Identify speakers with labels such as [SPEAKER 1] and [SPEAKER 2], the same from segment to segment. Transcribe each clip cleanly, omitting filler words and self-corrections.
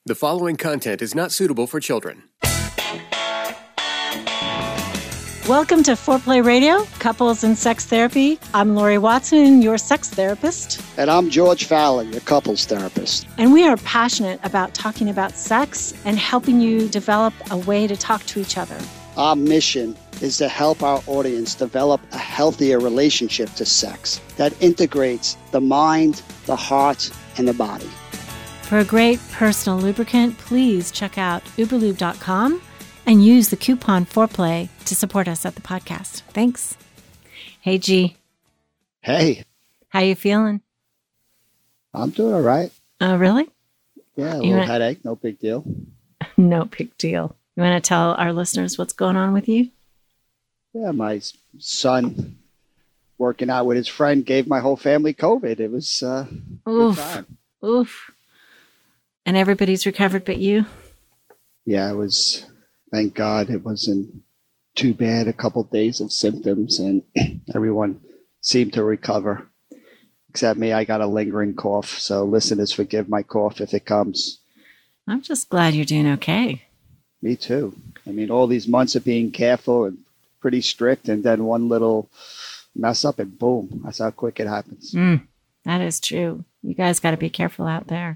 [SPEAKER 1] The following content is not suitable for children.
[SPEAKER 2] Welcome to Foreplay Radio, Couples and Sex Therapy. I'm Lori Watson, your sex therapist.
[SPEAKER 3] And I'm George Fallon, your couples therapist.
[SPEAKER 2] And we are passionate about talking about sex and helping you develop a way to talk to each other.
[SPEAKER 3] Our mission is to help our audience develop a healthier relationship to sex that integrates the mind, the heart, and the body.
[SPEAKER 2] For a great personal lubricant, please check out uberlube.com and use the coupon Foreplay to support us at the podcast. Thanks. Hey, G.
[SPEAKER 3] Hey.
[SPEAKER 2] How you feeling?
[SPEAKER 3] I'm doing all right.
[SPEAKER 2] Oh, really?
[SPEAKER 3] Yeah, a little headache. No big deal.
[SPEAKER 2] No big deal. You want to tell our listeners what's going on with you?
[SPEAKER 3] Yeah, my son working out with his friend gave my whole family COVID. It was a good time.
[SPEAKER 2] Oof. And everybody's recovered but you?
[SPEAKER 3] Yeah, it was, thank God it wasn't too bad. A couple of days of symptoms and everyone seemed to recover. Except me, I got a lingering cough. So listeners, forgive my cough if it comes.
[SPEAKER 2] I'm just glad you're doing okay. Me
[SPEAKER 3] too. I mean, all these months of being careful and pretty strict, and then one little mess up and boom, that's how quick it happens.
[SPEAKER 2] That is true. You guys got to be careful out there.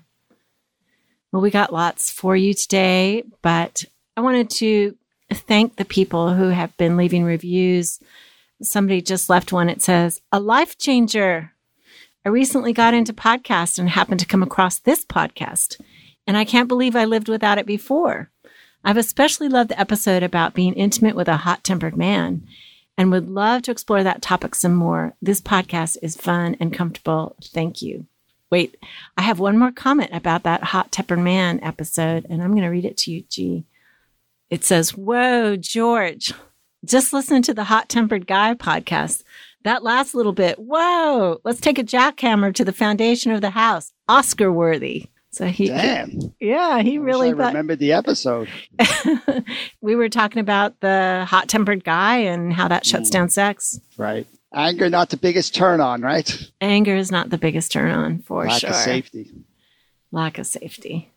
[SPEAKER 2] Well, we got lots for you today, but I wanted to thank the people who have been leaving reviews. Somebody just left one. It says, "A life changer. I recently got into podcasts and happened to come across this podcast, and I can't believe I lived without it before. I've especially loved the episode about being intimate with a hot-tempered man and would love to explore that topic some more. This podcast is fun and comfortable. Thank you." Wait, I have one more comment about that hot-tempered man episode, and I'm going to read it to you, G. It says, "Whoa, George, just listen to the Hot-Tempered Guy podcast. That last little bit, whoa, let's take a jackhammer to the foundation of the house. Oscar worthy." So he really
[SPEAKER 3] remembered the episode.
[SPEAKER 2] We were talking about the hot-tempered guy and how that shuts down sex.
[SPEAKER 3] Right. Anger, not the biggest turn on, right?
[SPEAKER 2] Anger is not the biggest turn on, for sure.
[SPEAKER 3] Lack of safety.
[SPEAKER 2] Lack of safety.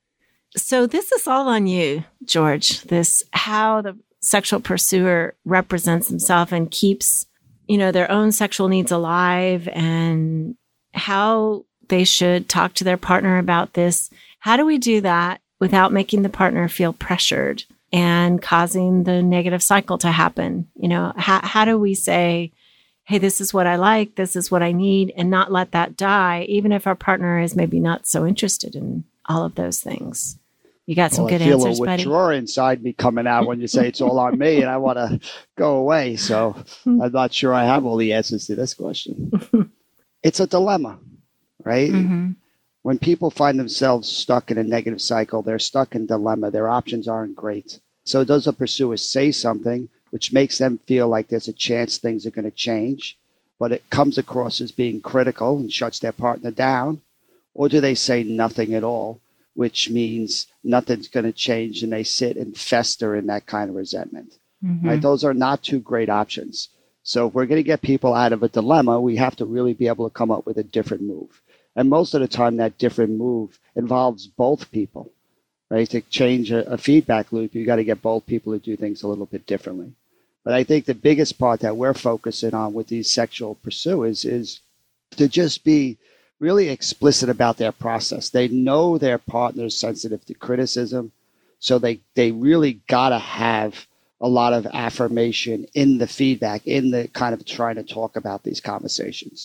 [SPEAKER 2] So this is all on you, George. This, how the sexual pursuer represents himself and keeps, their own sexual needs alive, and how they should talk to their partner about this. How do we do that without making the partner feel pressured and causing the negative cycle to happen? How do we say, hey, this is what I like, this is what I need, and not let that die, even if our partner is maybe not so interested in all of those things? You got some good answers, buddy? I feel a
[SPEAKER 3] withdrawal inside me coming out when you say it's all on me and I want to go away. So I'm not sure I have all the answers to this question. It's a dilemma, right? Mm-hmm. When people find themselves stuck in a negative cycle, they're stuck in dilemma. Their options aren't great. So does a pursuer say something which makes them feel like there's a chance things are going to change, but it comes across as being critical and shuts their partner down? Or do they say nothing at all, which means nothing's going to change, and they sit and fester in that kind of resentment? Mm-hmm. Right? Those are not two great options. So if we're going to get people out of a dilemma, we have to really be able to come up with a different move. And most of the time, that different move involves both people, right? To change a feedback loop, you got to get both people to do things a little bit differently. But I think the biggest part that we're focusing on with these sexual pursuers is to just be really explicit about their process. They know their partner's sensitive to criticism, so they really got to have a lot of affirmation in the feedback, in the kind of trying to talk about these conversations,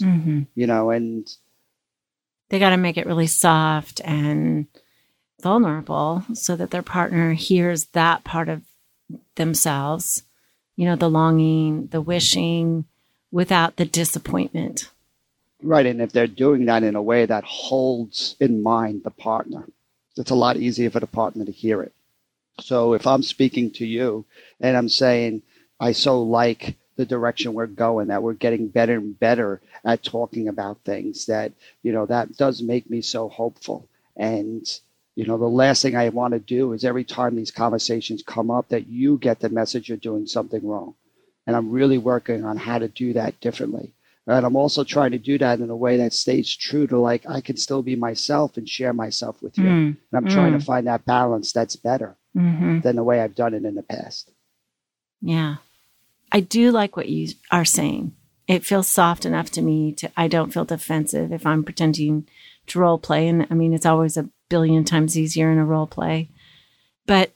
[SPEAKER 3] and
[SPEAKER 2] they got to make it really soft and vulnerable so that their partner hears that part of themselves, the longing, the wishing, without the disappointment.
[SPEAKER 3] Right. And if they're doing that in a way that holds in mind the partner, it's a lot easier for the partner to hear it. So if I'm speaking to you and I'm saying, I so like the direction we're going, that we're getting better and better at talking about things, that, that does make me so hopeful. And, the last thing I want to do is every time these conversations come up that you get the message you're doing something wrong. And I'm really working on how to do that differently. And I'm also trying to do that in a way that stays true to like, I can still be myself and share myself with you. And I'm trying to find that balance that's better than the way I've done it in the past.
[SPEAKER 2] Yeah. I do like what you are saying. It feels soft enough to me I don't feel defensive if I'm pretending to role play. And I mean, it's always a billion times easier in a role play. But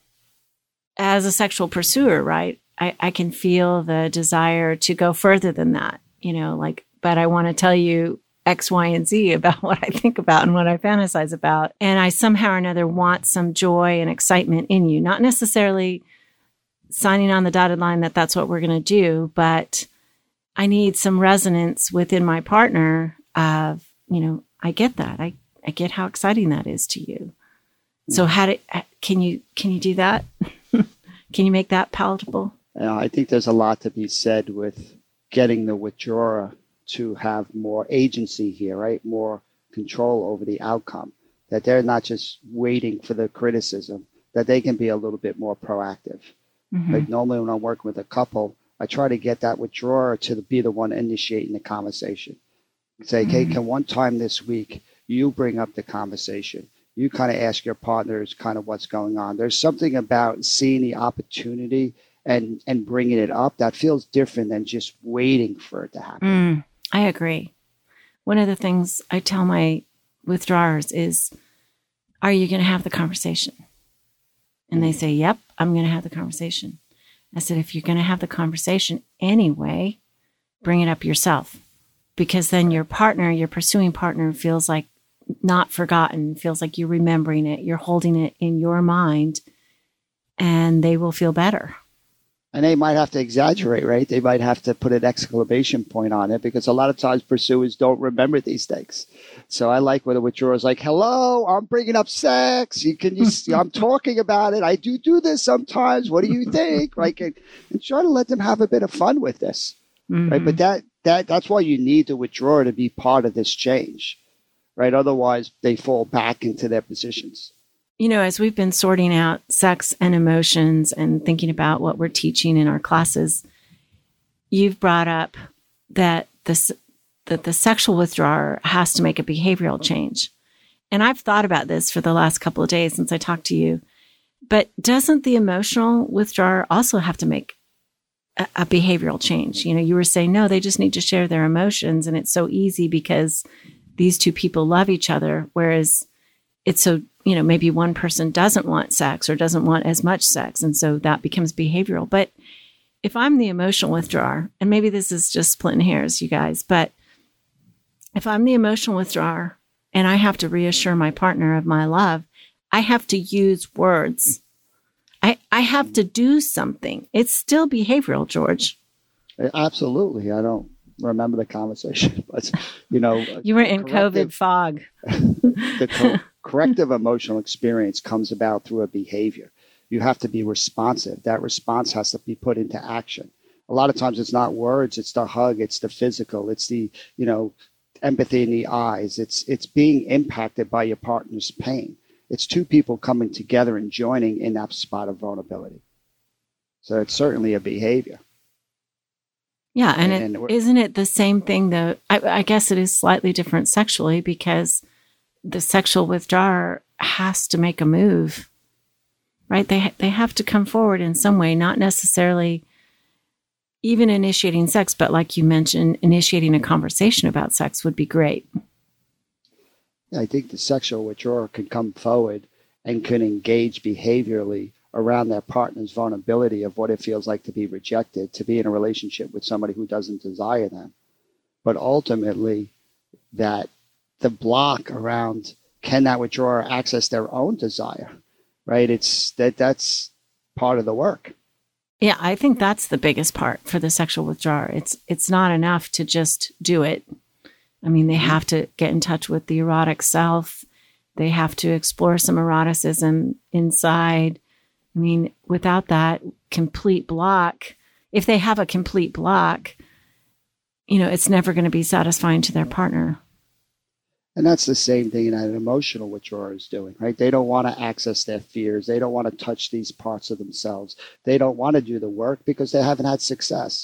[SPEAKER 2] as a sexual pursuer, right, I can feel the desire to go further than that, but I want to tell you X, Y, and Z about what I think about and what I fantasize about. And I somehow or another want some joy and excitement in you, not necessarily signing on the dotted line that that's what we're going to do, but I need some resonance within my partner of, I get that. I get how exciting that is to you. So can you do that? Can you make that palatable?
[SPEAKER 3] I think there's a lot to be said with getting the withdrawer to have more agency here, right? More control over the outcome, that they're not just waiting for the criticism, that they can be a little bit more proactive. Like normally when I'm working with a couple, I try to get that withdrawer to be the one initiating the conversation. Say, hey, can one time this week you bring up the conversation? You kind of ask your partners kind of what's going on. There's something about seeing the opportunity and bringing it up that feels different than just waiting for it to happen.
[SPEAKER 2] I agree. One of the things I tell my withdrawers is, are you going to have the conversation? And they say, yep, I'm going to have the conversation. I said, if you're going to have the conversation anyway, bring it up yourself, because then your pursuing partner feels like not forgotten, feels like you're remembering it, you're holding it in your mind, and they will feel better.
[SPEAKER 3] And they might have to exaggerate, right? They might have to put an exclamation point on it, because a lot of times pursuers don't remember these things. So I like when the withdrawer is like, hello, I'm bringing up sex. I'm talking about it. I do this sometimes. What do you think? Like, and try to let them have a bit of fun with this, right? But that's why you need the withdrawer to be part of this change, right? Otherwise, they fall back into their positions.
[SPEAKER 2] As we've been sorting out sex and emotions and thinking about what we're teaching in our classes, you've brought up that the sexual withdrawer has to make a behavioral change. And I've thought about this for the last couple of days since I talked to you. But doesn't the emotional withdrawer also have to make a behavioral change? You were saying, no, they just need to share their emotions. And it's so easy because these two people love each other, whereas it's so, maybe one person doesn't want sex or doesn't want as much sex. And so that becomes behavioral. But if I'm the emotional withdrawer, and maybe this is just splitting hairs, you guys, but if I'm the emotional withdrawer and I have to reassure my partner of my love, I have to use words. I have to do something. It's still behavioral, George.
[SPEAKER 3] Absolutely. I don't remember the conversation, but,
[SPEAKER 2] you were in COVID fog.
[SPEAKER 3] The corrective emotional experience comes about through a behavior. You have to be responsive. That response has to be put into action. A lot of times it's not words, it's the hug, it's the physical, it's the, empathy in the eyes. It's being impacted by your partner's pain. It's two people coming together and joining in that spot of vulnerability. So it's certainly a behavior.
[SPEAKER 2] Yeah, and isn't it the same thing, though? I guess it is slightly different sexually, because the sexual withdrawer has to make a move, right? They have to come forward in some way, not necessarily even initiating sex, but like you mentioned, initiating a conversation about sex would be great.
[SPEAKER 3] I think the sexual withdrawer can come forward and can engage behaviorally around their partner's vulnerability of what it feels like to be rejected, to be in a relationship with somebody who doesn't desire them. But ultimately, that the block around, can that withdrawer access their own desire, right? That's part of the work.
[SPEAKER 2] Yeah, I think that's the biggest part for the sexual withdrawer. It's not enough to just do it. I mean, they have to get in touch with the erotic self. They have to explore some eroticism inside. I mean, without that complete block, if they have a complete block, it's never going to be satisfying to their partner.
[SPEAKER 3] And that's the same thing that an emotional withdrawer is doing, right? They don't want to access their fears. They don't want to touch these parts of themselves. They don't want to do the work because they haven't had success.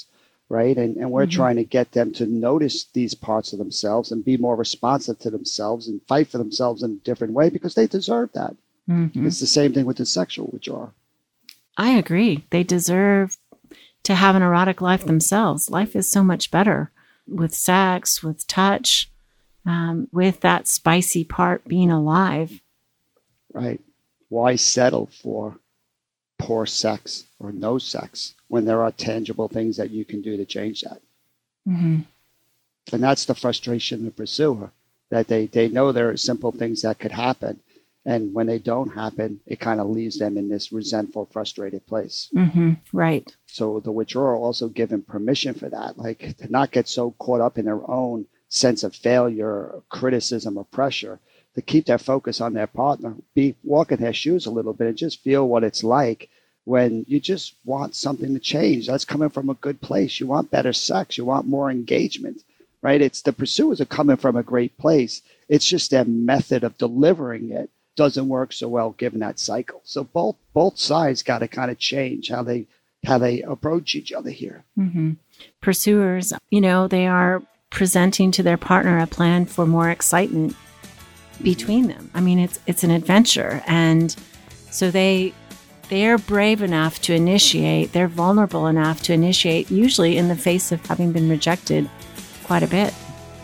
[SPEAKER 3] right? And we're trying to get them to notice these parts of themselves and be more responsive to themselves and fight for themselves in a different way because they deserve that. It's the same thing with the sexual withdrawal.
[SPEAKER 2] I agree. They deserve to have an erotic life themselves. Life is so much better with sex, with touch, with that spicy part being alive.
[SPEAKER 3] Right. Why settle for poor sex or no sex when there are tangible things that you can do to change that? And that's the frustration of the pursuer, that they know there are simple things that could happen. And when they don't happen, it kind of leaves them in this resentful, frustrated place.
[SPEAKER 2] Right.
[SPEAKER 3] So the withdrawal also given permission for that, like to not get so caught up in their own sense of failure, or criticism, or pressure, to keep their focus on their partner, walk in their shoes a little bit and just feel what it's like when you just want something to change. That's coming from a good place. You want better sex. You want more engagement, right? It's the pursuers are coming from a great place. It's just their method of delivering it doesn't work so well given that cycle. So both sides got to kind of change how they approach each other here.
[SPEAKER 2] Pursuers, they are presenting to their partner a plan for more excitement between them. I mean, it's an adventure, and so they're brave enough to initiate. They're vulnerable enough to initiate, usually in the face of having been rejected quite a bit.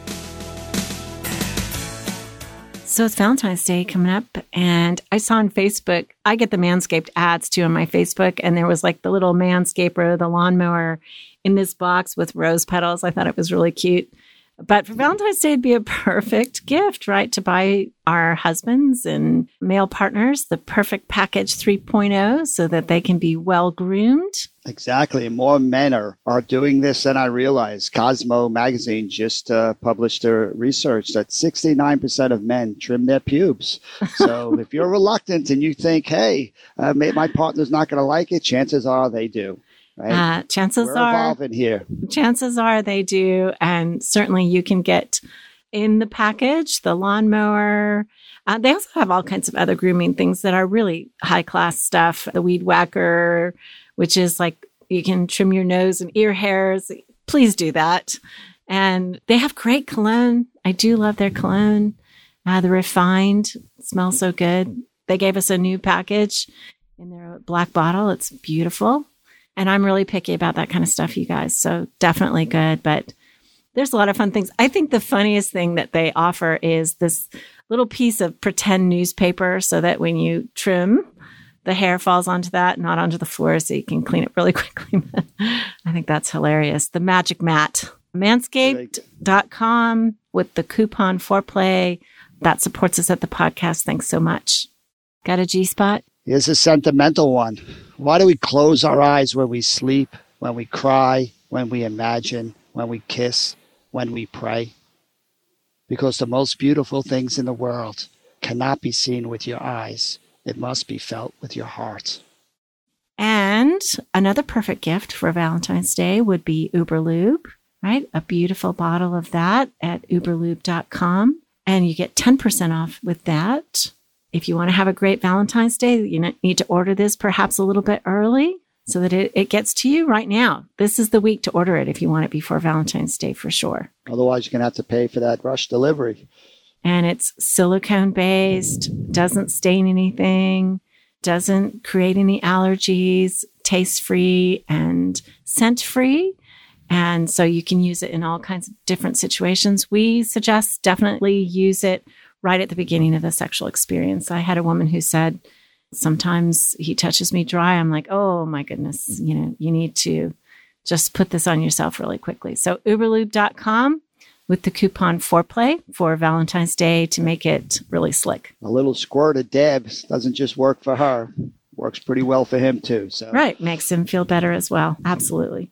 [SPEAKER 2] So it's Valentine's Day coming up, and I saw on Facebook, I get the Manscaped ads too on my Facebook, and there was like the little Manscaper, the lawnmower in this box with rose petals. I thought it was really cute. But for Valentine's Day, it'd be a perfect gift, right? To buy our husbands and male partners the perfect package 3.0 so that they can be well groomed.
[SPEAKER 3] Exactly. More men are doing this than I realized. Cosmo magazine just published a research that 69% of men trim their pubes. So if you're reluctant and you think, hey, my partner's not going to like it, chances are they do. Right?
[SPEAKER 2] We're evolving here. Chances are they do. And certainly you can get in the package the lawnmower. They also have all kinds of other grooming things that are really high class stuff. The weed whacker, which is like you can trim your nose and ear hairs. Please do that. And they have great cologne. I do love their cologne. The Refined smells so good. They gave us a new package in their black bottle. It's beautiful. And I'm really picky about that kind of stuff, you guys. So definitely good. But there's a lot of fun things. I think the funniest thing that they offer is this little piece of pretend newspaper so that when you trim, the hair falls onto that, not onto the floor, so you can clean it really quickly. I think that's hilarious. The Magic Mat. Manscaped.com with the coupon Foreplay. That supports us at the podcast. Thanks so much. Got a G-spot?
[SPEAKER 3] Here's a sentimental one. Why do we close our eyes when we sleep, when we cry, when we imagine, when we kiss, when we pray? Because the most beautiful things in the world cannot be seen with your eyes. It must be felt with your heart.
[SPEAKER 2] And another perfect gift for Valentine's Day would be Uberlube, right? A beautiful bottle of that at uberlube.com. And you get 10% off with that. If you want to have a great Valentine's Day, you need to order this perhaps a little bit early so that it gets to you right now. This is the week to order it if you want it before Valentine's Day for sure.
[SPEAKER 3] Otherwise, you're going to have to pay for that rush delivery.
[SPEAKER 2] And it's silicone-based, doesn't stain anything, doesn't create any allergies, taste-free and scent-free. And so you can use it in all kinds of different situations. We suggest definitely use it right at the beginning of the sexual experience. I had a woman who said, sometimes he touches me dry. I'm like, oh my goodness, you need to just put this on yourself really quickly. So uberlube.com with the coupon Foreplay for Valentine's Day to make it really slick.
[SPEAKER 3] A little squirt of dab doesn't just work for her. Works pretty well for him too. So
[SPEAKER 2] right. Makes him feel better as well. Absolutely.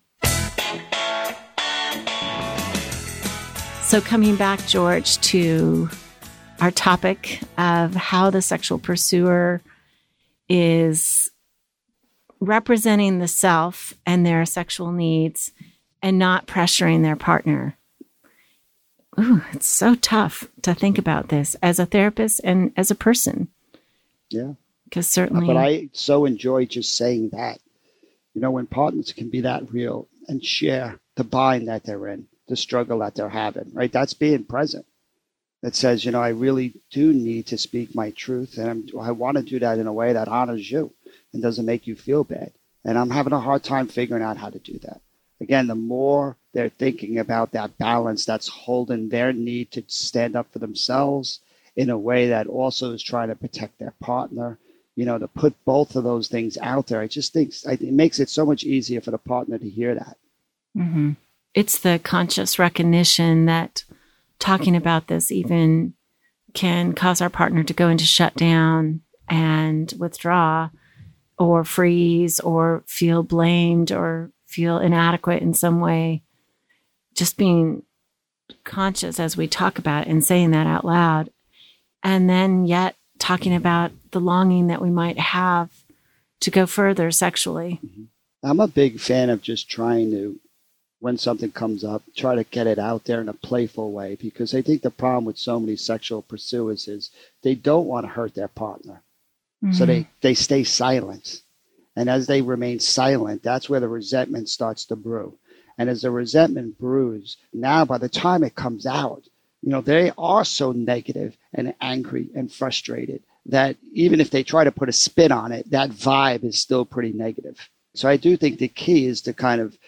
[SPEAKER 2] So coming back, George, to our topic of how the sexual pursuer is representing the self and their sexual needs and not pressuring their partner. Ooh, it's so tough to think about this as a therapist and as a person.
[SPEAKER 3] Yeah.
[SPEAKER 2] Because certainly.
[SPEAKER 3] But I so enjoy just saying that. When partners can be that real and share the bind that they're in, the struggle that they're having, right? That's being present. That says, I really do need to speak my truth, and I want to do that in a way that honors you and doesn't make you feel bad. And I'm having a hard time figuring out how to do that. Again, the more they're thinking about that balance that's holding their need to stand up for themselves in a way that also is trying to protect their partner, to put both of those things out there, I just think it makes it so much easier for the partner to hear that.
[SPEAKER 2] Mm-hmm. It's the conscious recognition that talking about this even can cause our partner to go into shutdown and withdraw or freeze or feel blamed or feel inadequate in some way. Just being conscious as we talk about it and saying that out loud. And then yet talking about the longing that we might have to go further sexually.
[SPEAKER 3] I'm a big fan of just trying to, when something comes up, try to get it out there in a playful way, because I think the problem with so many sexual pursuers is they don't want to hurt their partner. Mm-hmm. So they stay silent. And as they remain silent, that's where the resentment starts to brew. And as the resentment brews, now by the time it comes out, they are so negative and angry and frustrated that even if they try to put a spin on it, that vibe is still pretty negative. So I do think the key is to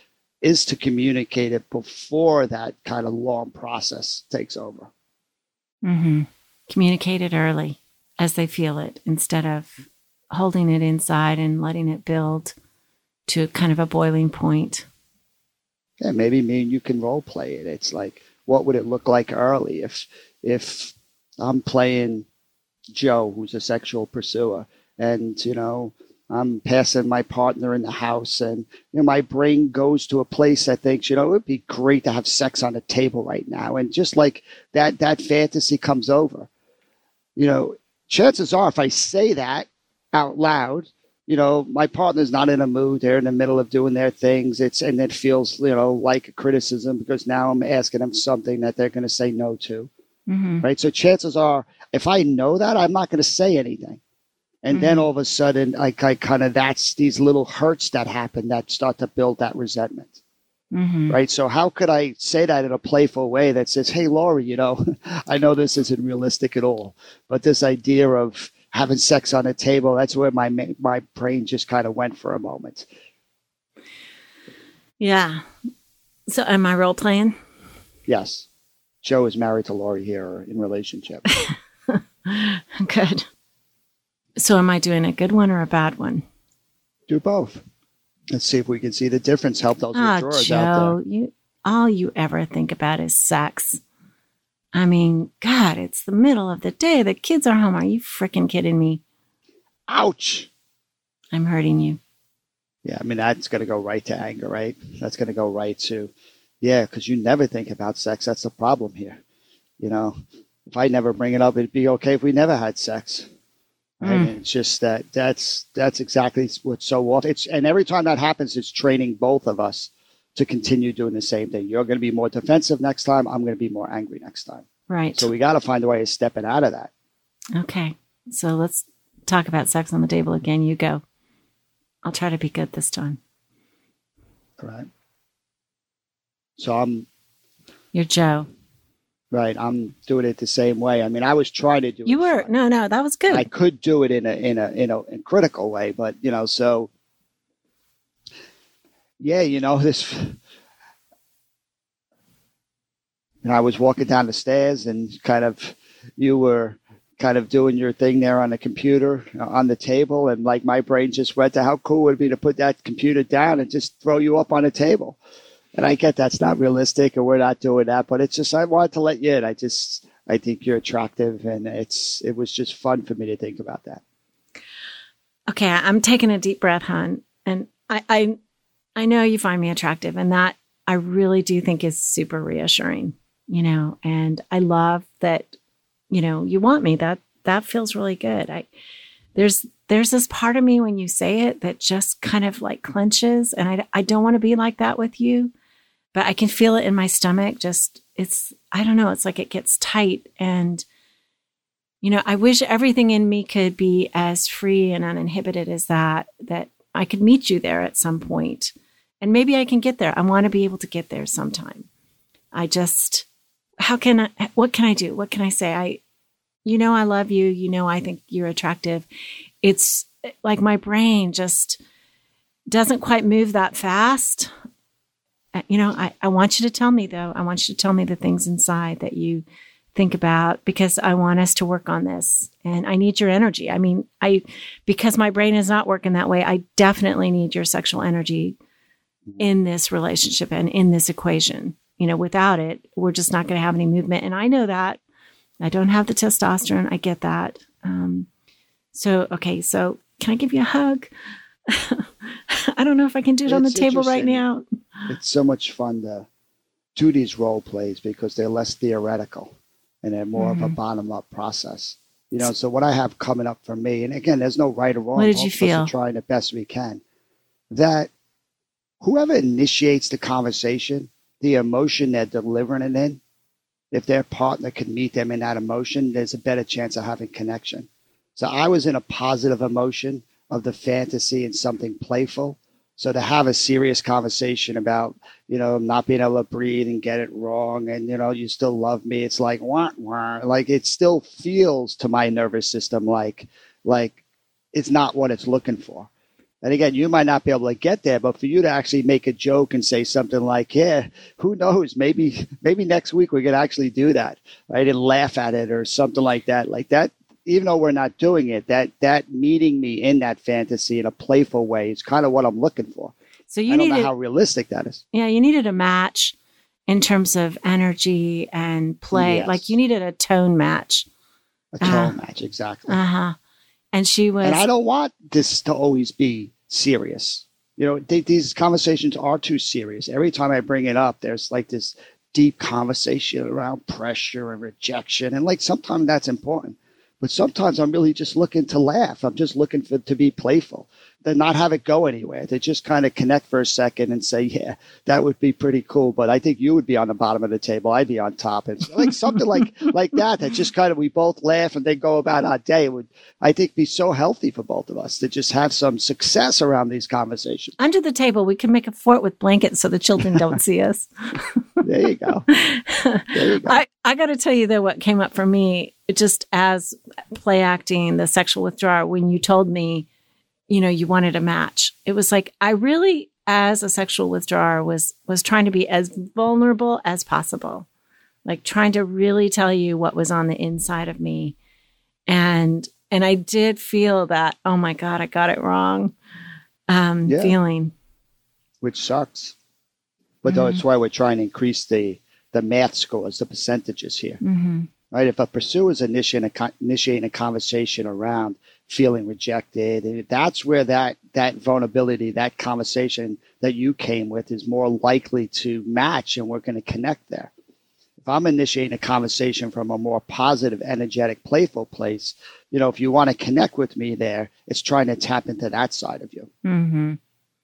[SPEAKER 3] communicate it before that kind of long process takes over.
[SPEAKER 2] Mm-hmm. Communicate it early as they feel it, instead of holding it inside and letting it build to kind of a boiling point.
[SPEAKER 3] Yeah, maybe me and you can role play it. It's like, what would it look like early if I'm playing Joe, who's a sexual pursuer, and I'm passing my partner in the house, and my brain goes to a place that thinks, it would be great to have sex on the table right now, and just like that fantasy comes over. Chances are, if I say that out loud, my partner's not in a mood. They're in the middle of doing their things. And it feels, like a criticism, because now I'm asking them something that they're going to say no to. Mm-hmm. Right. So chances are, if I know that, I'm not going to say anything. And then all of a sudden, I kind of, that's these little hurts that happen that start to build that resentment. Mm-hmm. Right. So how could I say that in a playful way that says, hey, Lori, I know this isn't realistic at all, but this idea of having sex on a table, that's where my brain just kind of went for a moment.
[SPEAKER 2] Yeah. So am I role playing?
[SPEAKER 3] Yes. Joe is married to Lori here, or in relationship.
[SPEAKER 2] Good. So am I doing a good one or a bad one?
[SPEAKER 3] Do both. Let's see if we can see the difference. Help those withdrawers out there.
[SPEAKER 2] All you ever think about is sex. I mean, God, it's the middle of the day. The kids are home. Are you freaking kidding me?
[SPEAKER 3] Ouch.
[SPEAKER 2] I'm hurting you.
[SPEAKER 3] Yeah, I mean, that's going to go right to anger, right? That's going to go right to, because you never think about sex. That's the problem here. If I never bring it up, it'd be okay if we never had sex. Right? And it's just that's exactly what's so often. And every time that happens, it's training both of us to continue doing the same thing. You're going to be more defensive next time. I'm going to be more angry next time.
[SPEAKER 2] Right.
[SPEAKER 3] So we got to find a way of stepping out of that.
[SPEAKER 2] Okay. So let's talk about sex on the table again. You go. I'll try to be good this time.
[SPEAKER 3] All right. So
[SPEAKER 2] You're Joe.
[SPEAKER 3] Right. I'm doing it the same way. I mean, I was trying to do it.
[SPEAKER 2] You were. No, that was good.
[SPEAKER 3] I could do it in a critical way, but so this. I was walking down the stairs, and you were kind of doing your thing there on the computer on the table, and like my brain just went to how cool would it be to put that computer down and just throw you up on a table. And I get that's not realistic, and we're not doing that, but it's just I wanted to let you in. I think you're attractive, and it was just fun for me to think about that.
[SPEAKER 2] Okay, I'm taking a deep breath, hon, and I know you find me attractive, and that I really do think is super reassuring, and I love that, you want me. That feels really good. There's this part of me when you say it that just kind of like clenches, and I don't want to be like that with you, but I can feel it in my stomach. I don't know. It's like it gets tight, and I wish everything in me could be as free and uninhibited as that I could meet you there at some point And maybe I can get there. I want to be able to get there sometime. What can I do? What can I say? I love you. I think you're attractive. It's like my brain just doesn't quite move that fast. I want you to tell me, though. I want you to tell me the things inside that you think about, because I want us to work on this. And I need your energy. I mean, because my brain is not working that way, I definitely need your sexual energy in this relationship and in this equation. Without it, we're just not going to have any movement. And I know that. I don't have the testosterone. I get that. So can I give you a hug? I don't know if I can do it on the table right now.
[SPEAKER 3] It's so much fun to do these role plays because they're less theoretical and they're more of a bottom-up process. So what I have coming up for me, and again, there's no right or wrong.
[SPEAKER 2] What did you feel?
[SPEAKER 3] We're trying the best we can. That whoever initiates the conversation, the emotion they're delivering it in, if their partner can meet them in that emotion, there's a better chance of having connection. So I was in a positive emotion of the fantasy and something playful. So to have a serious conversation about, not being able to breathe and get it wrong and, you still love me, it's like, wah, wah. Like it still feels to my nervous system like it's not what it's looking for. And again, you might not be able to get there, but for you to actually make a joke and say something like, yeah, who knows, maybe next week we could actually do that, right? And laugh at it or something like that, even though we're not doing it, that meeting me in that fantasy in a playful way is kind of what I'm looking for.
[SPEAKER 2] So
[SPEAKER 3] I don't know how realistic that is.
[SPEAKER 2] Yeah, you needed a match in terms of energy and play.
[SPEAKER 3] Yes.
[SPEAKER 2] Like you needed a tone match.
[SPEAKER 3] A tone match, exactly.
[SPEAKER 2] And she was.
[SPEAKER 3] And I don't want this to always be serious. These conversations are too serious. Every time I bring it up, there's like this deep conversation around pressure and rejection. And like sometimes that's important. But sometimes I'm really just looking to laugh. I'm just looking to be playful, to not have it go anywhere, to just kind of connect for a second and say, yeah, that would be pretty cool. But I think you would be on the bottom of the table. I'd be on top. And like something like that just kind of, we both laugh and then go about our day. It would, I think, be so healthy for both of us to just have some success around these conversations.
[SPEAKER 2] Under the table, we can make a fort with blankets so the children don't see us.
[SPEAKER 3] There you go.
[SPEAKER 2] I got to tell you, though, what came up for me, just as play acting, the sexual withdrawal, when you told me, you wanted a match, it was like, I really, as a sexual withdrawer, was trying to be as vulnerable as possible, like trying to really tell you what was on the inside of me. And I did feel that, oh my God, I got it wrong, feeling. Which
[SPEAKER 3] sucks. But that's why we're trying to increase the math scores, the percentages here. Right? If a pursuer is initiating a conversation around feeling rejected, that's where that vulnerability, that conversation that you came with is more likely to match, and we're going to connect there. If I'm initiating a conversation from a more positive, energetic, playful place, if you want to connect with me there, it's trying to tap into that side of you.
[SPEAKER 2] And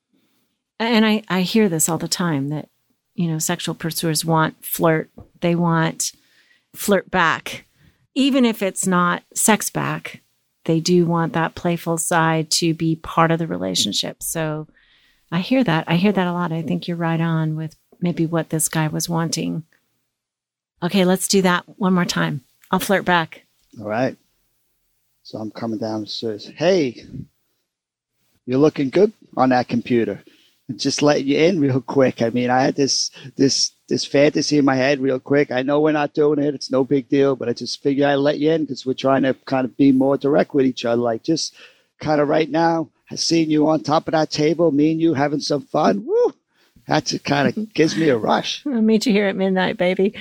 [SPEAKER 2] I hear this all the time that, sexual pursuers want flirt. They want flirt back. Even if it's not sex back, they do want that playful side to be part of the relationship. So I hear that. I hear that a lot. I think you're right on with maybe what this guy was wanting. Okay, let's do that one more time. I'll flirt back.
[SPEAKER 3] All right. So I'm coming down and says, hey, you're looking good on that computer. Just let you in real quick. I mean, I had this fantasy in my head real quick. I know we're not doing it. It's no big deal, but I just figured I'd let you in because we're trying to kind of be more direct with each other. Like just kind of right now, I seen you on top of that table, me and you having some fun. Woo! That just kind of gives me a rush.
[SPEAKER 2] I'll meet you here at midnight, baby.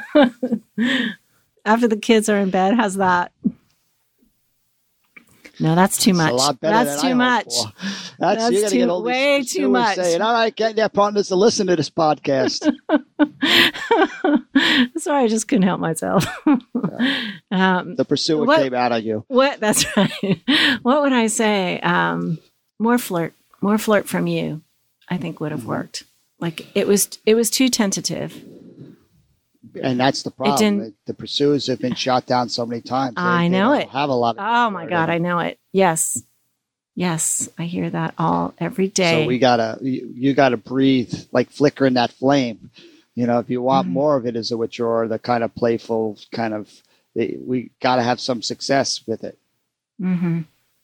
[SPEAKER 2] After the kids are in bed, how's that? No, that's too much.
[SPEAKER 3] A lot better
[SPEAKER 2] that's too much.
[SPEAKER 3] That's
[SPEAKER 2] way too much.
[SPEAKER 3] Saying, all right, get their partners to listen to this podcast.
[SPEAKER 2] Sorry, I just couldn't help myself.
[SPEAKER 3] The pursuer came out on you.
[SPEAKER 2] What? That's right. What would I say? More flirt from you, I think would have worked. Like it was too tentative.
[SPEAKER 3] And that's the problem. The pursuers have been shot down so many times.
[SPEAKER 2] I know it.
[SPEAKER 3] Have a lot of
[SPEAKER 2] my God, I know it. Yes. Yes, I hear that every day.
[SPEAKER 3] So you gotta breathe, like flickering that flame. If you want more of it as a withdrawer, the kind of playful kind of, we gotta have some success with it.
[SPEAKER 2] Mm-hmm.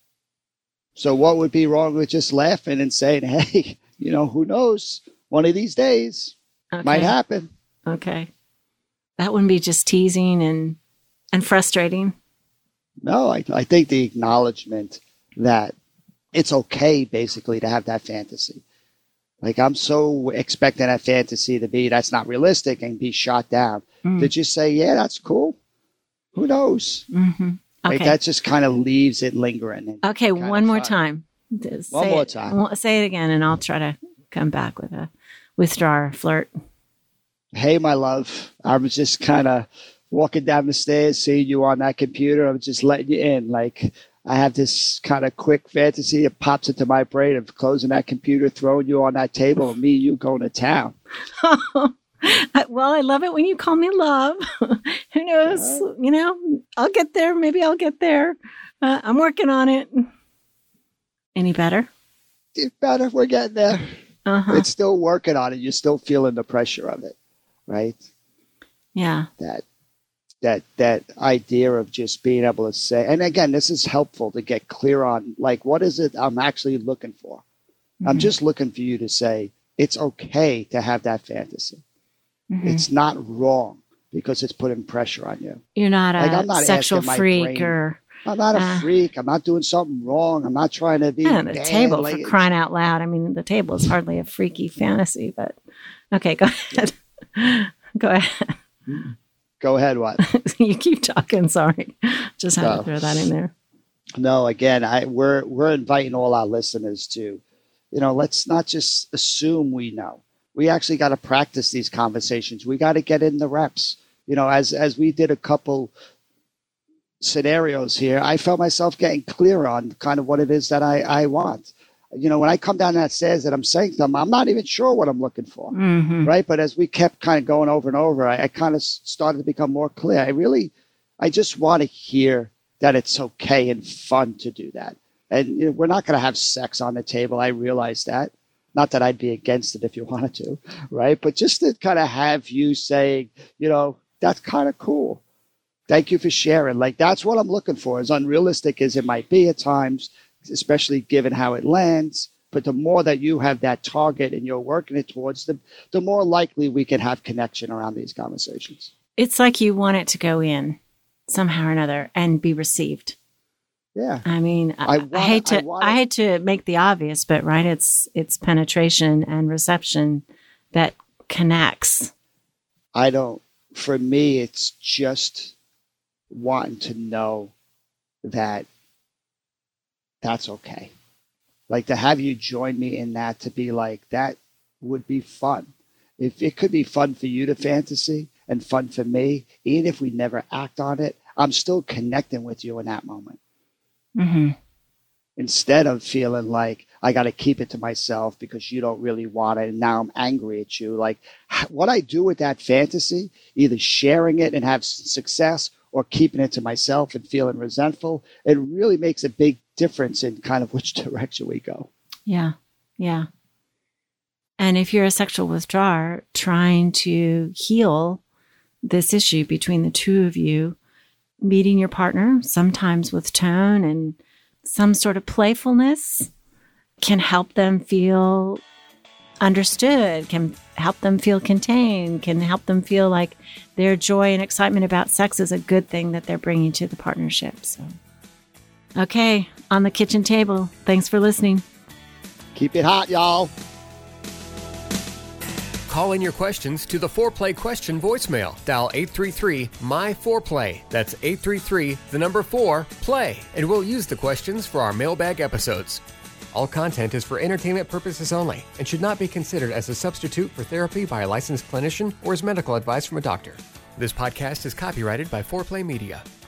[SPEAKER 3] So what would be wrong with just laughing and saying, hey, who knows? One of these days might happen.
[SPEAKER 2] Okay. That wouldn't be just teasing and frustrating.
[SPEAKER 3] No, I think the acknowledgement that it's okay basically to have that fantasy. Like I'm so expecting that fantasy to be, that's not realistic and be shot down. To just say, yeah, that's cool. Who knows?
[SPEAKER 2] Mm-hmm. Okay.
[SPEAKER 3] Like that just kind of leaves it lingering.
[SPEAKER 2] Okay. One more time.
[SPEAKER 3] One more time.
[SPEAKER 2] Say it again and I'll try to come back with a withdrawer flirt.
[SPEAKER 3] Hey, my love, I was just kind of walking down the stairs, seeing you on that computer. I'm just letting you in. Like I have this kind of quick fantasy. It pops into my brain of closing that computer, throwing you on that table, and me and you going to town.
[SPEAKER 2] Well, I love it when you call me love. Who knows? I'll get there. Maybe I'll get there. I'm working on it. Any better?
[SPEAKER 3] It's better. We're getting there.
[SPEAKER 2] Uh-huh.
[SPEAKER 3] It's still working on it. You're still feeling the pressure of it, right?
[SPEAKER 2] Yeah.
[SPEAKER 3] That idea of just being able to say, and again, this is helpful to get clear on, like, what is it I'm actually looking for? Mm-hmm. I'm just looking for you to say, it's okay to have that fantasy. Mm-hmm. It's not wrong because it's putting pressure on you.
[SPEAKER 2] You're not a sexual freak or...
[SPEAKER 3] I'm not a freak. I'm not doing something wrong. I'm not trying to be...
[SPEAKER 2] Yeah, the table, for crying out loud. I mean, the table is hardly a freaky fantasy, but... Okay, go ahead. Go ahead.
[SPEAKER 3] Go ahead, what?
[SPEAKER 2] You keep talking, sorry. Just had to throw that in there.
[SPEAKER 3] No, again, we're inviting all our listeners to, let's not just assume we know. We actually got to practice these conversations. We got to get in the reps. As we did a couple scenarios here, I felt myself getting clear on kind of what it is that I want. When I come down that stairs and I'm saying something, I'm not even sure what I'm looking for, right? But as we kept kind of going over and over, I kind of started to become more clear. I just want to hear that it's okay and fun to do that. And we're not going to have sex on the table. I realize that. Not that I'd be against it if you wanted to, right? But just to kind of have you saying, that's kind of cool. Thank you for sharing. Like, that's what I'm looking for, as unrealistic as it might be at times, especially given how it lands. But the more that you have that target and you're working it towards them, the more likely we can have connection around these conversations. It's
[SPEAKER 2] like you want it to go in somehow or another and be received.
[SPEAKER 3] Yeah.
[SPEAKER 2] I mean, I hate to make the obvious, but right, it's penetration and reception that connects.
[SPEAKER 3] For me, it's just wanting to know that that's okay. Like, to have you join me in that, to be like, that would be fun. If it could be fun for you to fantasy and fun for me, even if we never act on it, I'm still connecting with you in that moment.
[SPEAKER 2] Mm-hmm.
[SPEAKER 3] Instead of feeling like I got to keep it to myself because you don't really want it, and now I'm angry at you. Like, what I do with that fantasy, either sharing it and have success or keeping it to myself and feeling resentful, it really makes a big difference in kind of which direction we go.
[SPEAKER 2] Yeah. Yeah. And if you're a sexual withdrawer trying to heal this issue between the two of you, meeting your partner, sometimes with tone and some sort of playfulness, can help them feel understood, can help them feel contained, can help them feel like their joy and excitement about sex is a good thing that they're bringing to the partnership. So, okay, on the kitchen table. Thanks for listening.
[SPEAKER 3] Keep it hot, y'all.
[SPEAKER 1] Call in your questions to the Foreplay question voicemail. Dial 833-MY-4PLAY. That's 833-4-PLAY. And we'll use the questions for our mailbag episodes. All content is for entertainment purposes only and should not be considered as a substitute for therapy by a licensed clinician or as medical advice from a doctor. This podcast is copyrighted by Foreplay Media.